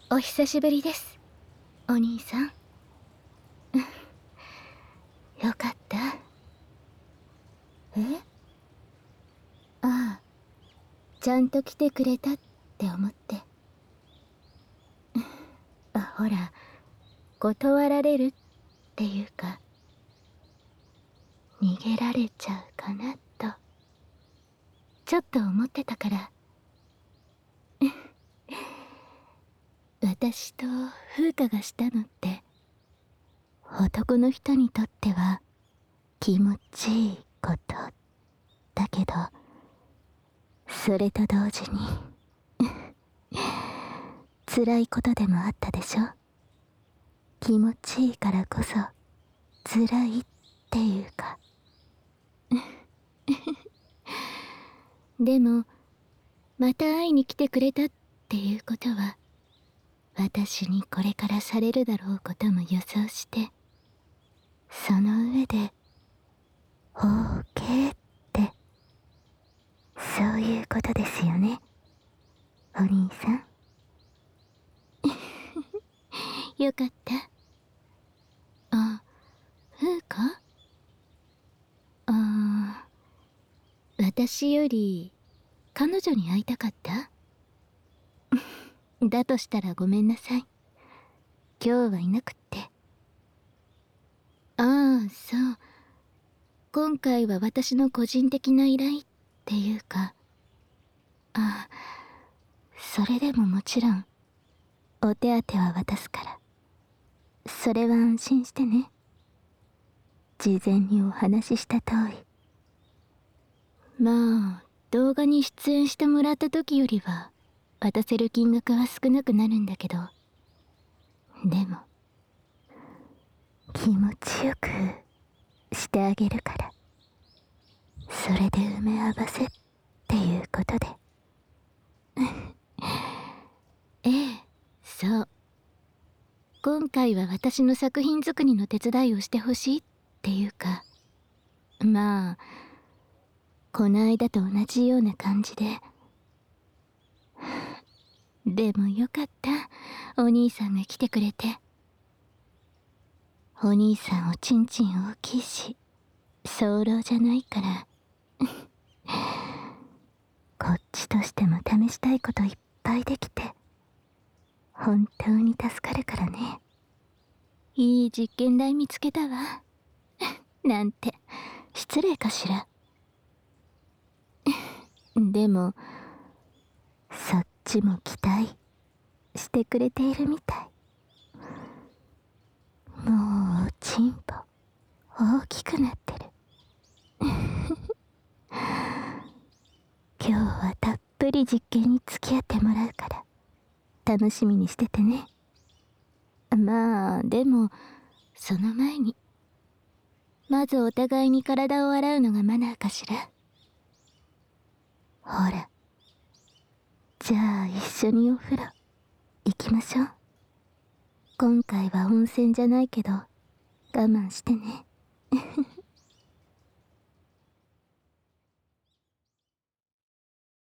お久しぶりです、お兄さん。よかった。え？ああ、ちゃんと来てくれたって思って。ほら、断られるっていうか、逃げられちゃうかなと、ちょっと思ってたから。私と風花がしたのって、男の人にとっては気持ちいいことだけど、それと同時に辛いことでもあったでしょ。気持ちいいからこそ辛いっていうか。でもまた会いに来てくれたっていうことは、私にこれからされるだろうことも予想して、その上で OK ってそういうことですよね、お兄さん。よかった。あ、風花？私より彼女に会いたかった？だとしたらごめんなさい。今日はいなくって。ああ、そう。今回は私の個人的な依頼っていうか。あ、それでももちろんお手当は渡すから、それは安心してね。事前にお話しした通り。まあ、動画に出演してもらった時よりは渡せる金額は少なくなるんだけど、でも気持ちよくしてあげるから、それで埋め合わせっていうことで。ええ、そう。今回は私の作品作りの手伝いをしてほしいっていうか、まあこの間と同じような感じで。でもよかった、お兄さんが来てくれて。お兄さんおちんちん大きいし早漏じゃないからこっちとしても試したいこといっぱいできて、本当に助かるからね。いい実験台見つけたわなんて失礼かしら。でもそっちも期待してくれているみたい。もうおちんぽ大きくなってる今日はたっぷり実験に付き合ってもらうから楽しみにしててね。まあでもその前に、まずお互いに体を洗うのがマナーかしら。ほら、じゃあ一緒にお風呂行きましょう。今回は温泉じゃないけど我慢してね